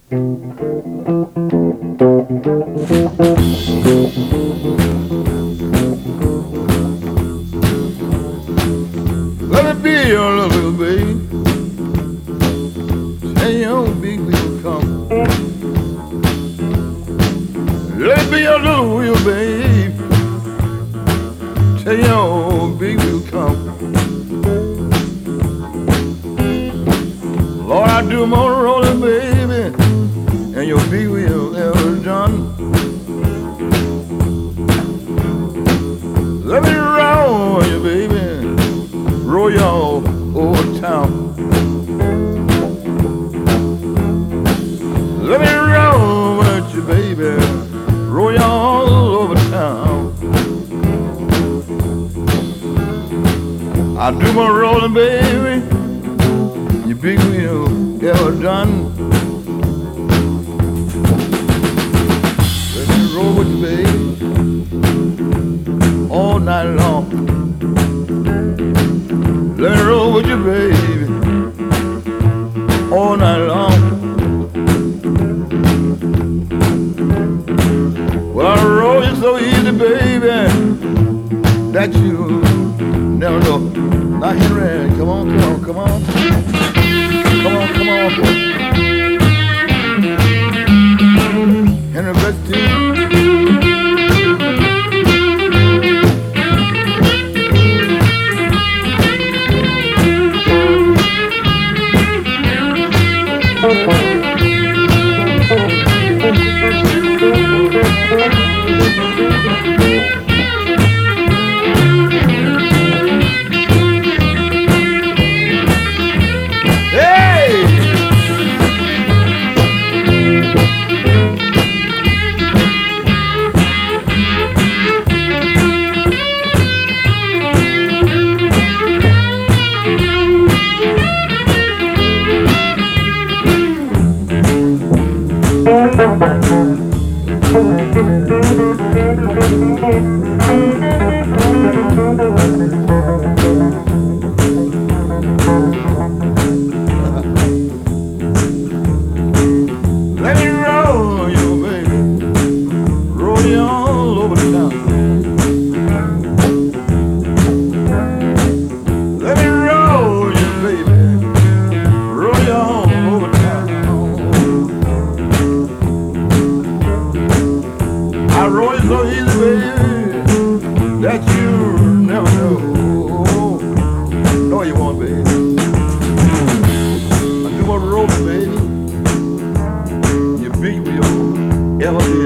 Let me be your little baby. Say your big wheel come. Let me be your little wheel, babe. Say your big wheel come. Lord, I do more rolling, baby, and your big wheel ever done. Let me roll you, baby, roll you all over town. Let me roll with you, baby, roll you all over town. I do more rolling, baby, your big wheel ever done. Let me roll with you, baby, all night long. Let me roll with you, baby, all night long. Well, I roll you so easy, baby, that you never know. Now, Henry, come on, come on, come on. Come on, come on, boy. Henry, best team. Let me roll you, baby, roll you all over town. Let me roll you, baby, roll you all over town. I roll you so easy, baby, that you never know. No, you won't, baby. I do want to roll, baby. Your big wheel ever be.